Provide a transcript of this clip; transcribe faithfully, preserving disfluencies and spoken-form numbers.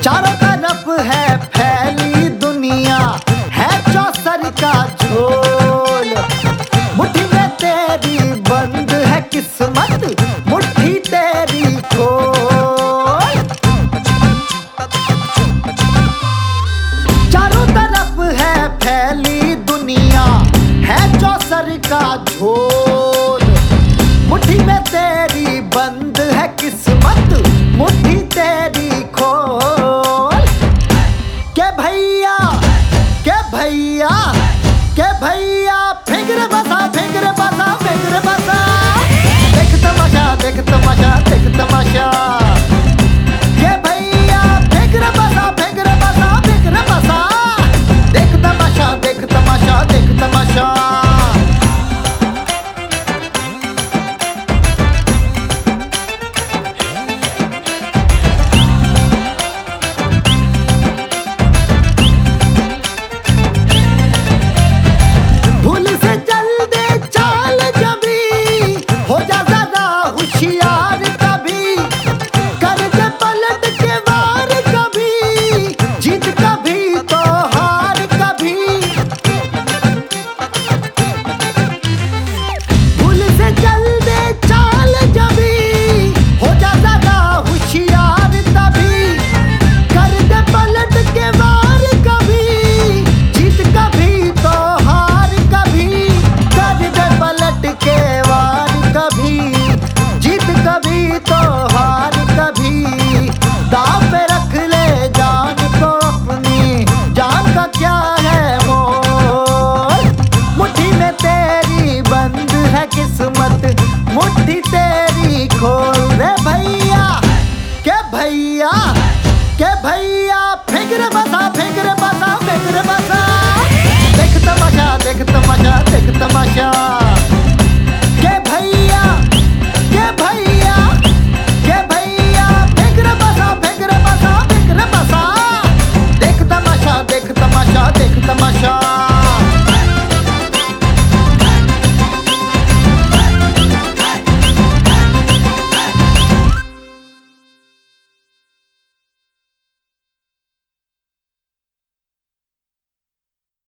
चारों तरफ है फैली दुनिया, है चौसर का झोल। मुट्ठी में तेरी बंद है किस्मत, मुट्ठी तेरी खोल। चारों तरफ है फैली दुनिया, है चौसर का झोल। मुट्ठी में तेरी बंद है किस्मत, मुट्ठी तेरी खोल। के भैया के भैया के भैया फिक्र बसा फिक्र बसा फिक्र बसा। देख तमाशा देख तमाशा देख तमाशा। के भैया फिक्र बसा फिक्र बसा फिक्र बसा। देख तमाशा देख तमाशा देख तमाशा। मुट्ठी तेरी खोल रे भैया। के भैया के भैया फिक्र बसा फिक्र बसा फिक्र बसा। देख तमाशा देख तमाशा देख तमाशा।